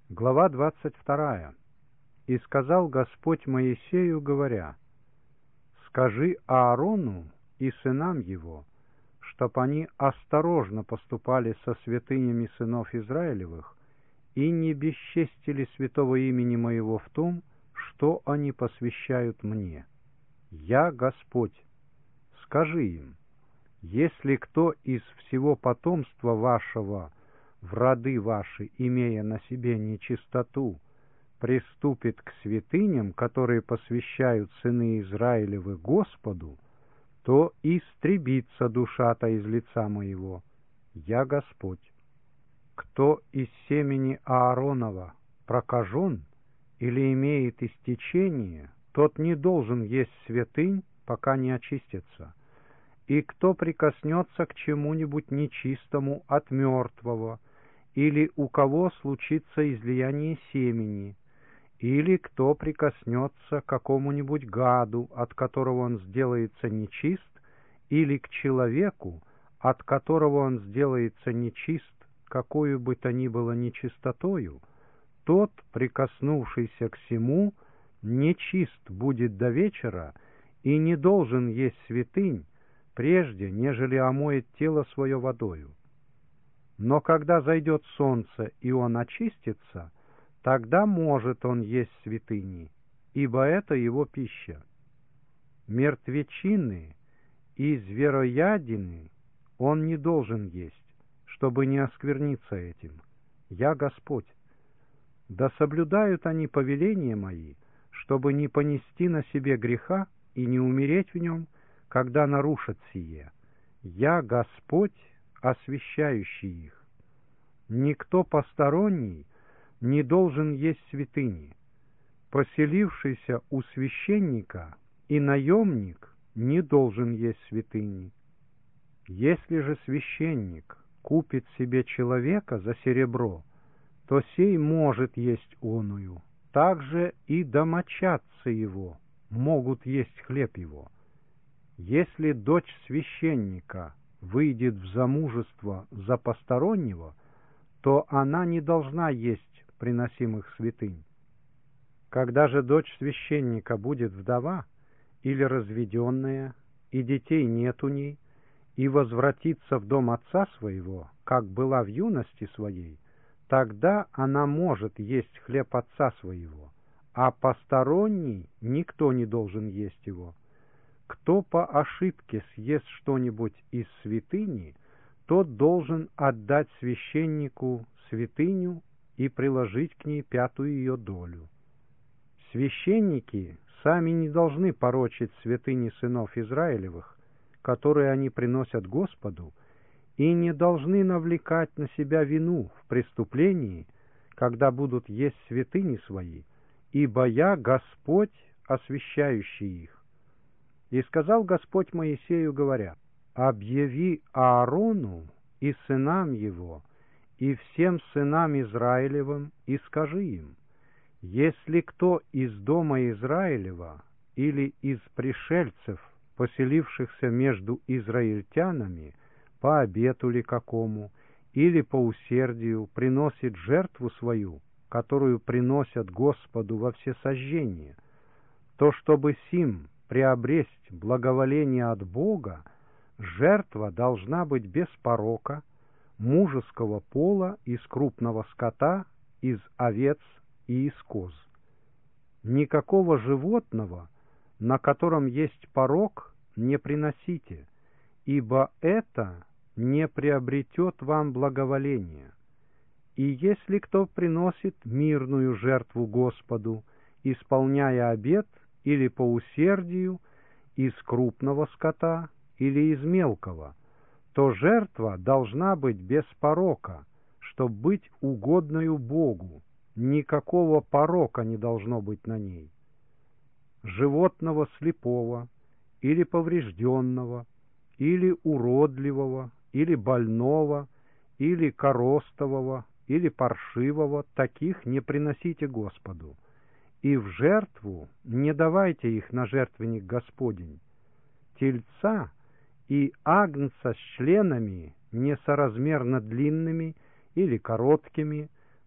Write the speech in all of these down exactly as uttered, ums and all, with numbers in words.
Глава двадцать вторая. «И сказал Господь Моисею, говоря, скажи Аарону и сынам его, чтоб они осторожно поступали со святынями сынов Израилевых и не бесчестили святого имени Моего в том, что они посвящают Мне. Я Господь. Скажи им, если кто из всего потомства вашего в роды ваши, имея на себе нечистоту, приступит к святыням, которые посвящают сыны Израилевы Господу, то истребится душа-то из лица моего. Я Господь. Кто из семени Ааронова прокажен или имеет истечение, тот не должен есть святынь, пока не очистится. И кто прикоснется к чему-нибудь нечистому от мертвого, или у кого случится излияние семени, или кто прикоснется к какому-нибудь гаду, от которого он сделается нечист, или к человеку, от которого он сделается нечист, какую бы то ни было нечистотою, тот, прикоснувшийся к сему, нечист будет до вечера и не должен есть святынь, прежде, нежели омоет тело свое водою. Но когда зайдет солнце, и он очистится, тогда может он есть святыни, ибо это его пища. Мертвечины и звероядины он не должен есть, чтобы не оскверниться этим. Я Господь. Да соблюдают они повеления мои, чтобы не понести на себе греха и не умереть в нем, когда нарушат сие. Я Господь, освящающий их. Никто посторонний не должен есть святыни. Поселившийся у священника и наемник не должен есть святыни. Если же священник купит себе человека за серебро, то сей может есть оную. Также и домочадцы его могут есть хлеб его. Если дочь священника выйдет в замужество за постороннего, то она не должна есть приносимых святынь. Когда же дочь священника будет вдова или разведенная, и детей нет у ней, и возвратится в дом отца своего, как была в юности своей, тогда она может есть хлеб отца своего, а посторонний никто не должен есть его. Кто по ошибке съест что-нибудь из святыни, тот должен отдать священнику святыню и приложить к ней пятую ее долю. Священники сами не должны порочить святыни сынов Израилевых, которые они приносят Господу, и не должны навлекать на себя вину в преступлении, когда будут есть святыни свои, ибо я Господь, освящающий их. И сказал Господь Моисею, говоря, «Объяви Аарону и сынам его, и всем сынам Израилевым, и скажи им, если кто из дома Израилева или из пришельцев, поселившихся между израильтянами, по обету ли какому, или по усердию, приносит жертву свою, которую приносят Господу во всесожжение, то чтобы сим приобресть благоволение от Бога, жертва должна быть без порока, мужеского пола, из крупного скота, из овец и из коз. Никакого животного, на котором есть порок, не приносите, ибо это не приобретет вам благоволения. И если кто приносит мирную жертву Господу, исполняя обет, или по усердию, из крупного скота, или из мелкого, то жертва должна быть без порока, чтоб быть угодною Богу, никакого порока не должно быть на ней. Животного слепого, или поврежденного, или уродливого, или больного, или коростового, или паршивого, таких не приносите Господу. И в жертву не давайте их на жертвенник Господень. Тельца и агнца с членами несоразмерно длинными или короткими,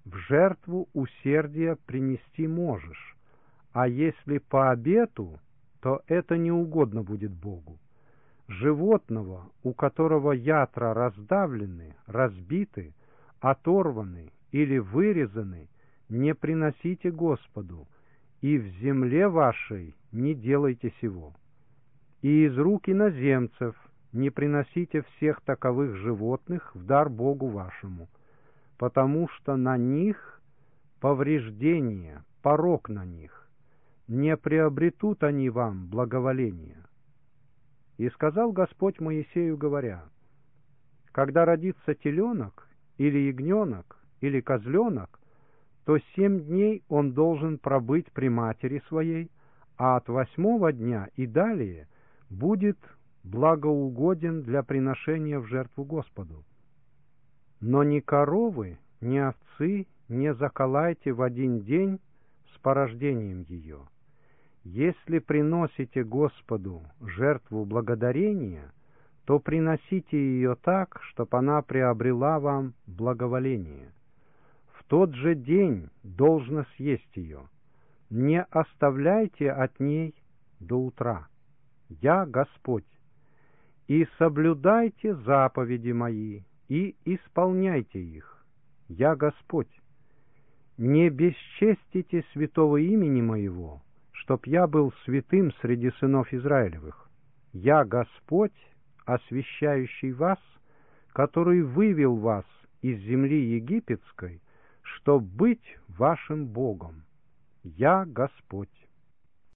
в жертву усердия принести можешь, а если по обету, то это не угодно будет Богу. Животного, у которого ятра раздавлены, разбиты, оторваны или вырезаны, не приносите Господу, и в земле вашей не делайте сего. И из рук иноземцев не приносите всех таковых животных в дар Богу вашему, потому что на них повреждение, порок на них, не приобретут они вам благоволения. И сказал Господь Моисею, говоря: когда родится теленок, или ягненок, или козленок, то семь дней он должен пробыть при матери своей, а от восьмого дня и далее будет благоугоден для приношения в жертву Господу. Но ни коровы, ни овцы не заколайте в один день с порождением ее. Если приносите Господу жертву благодарения, то приносите ее так, чтоб она приобрела вам благоволение. В тот же день должно съесть ее. Не оставляйте от ней до утра. Я Господь. И соблюдайте заповеди мои, и исполняйте их. Я Господь. Не бесчестите святого имени моего, чтоб я был святым среди сынов Израилевых. Я Господь, освящающий вас, который вывел вас из земли египетской, чтоб быть вашим Богом. Я Господь.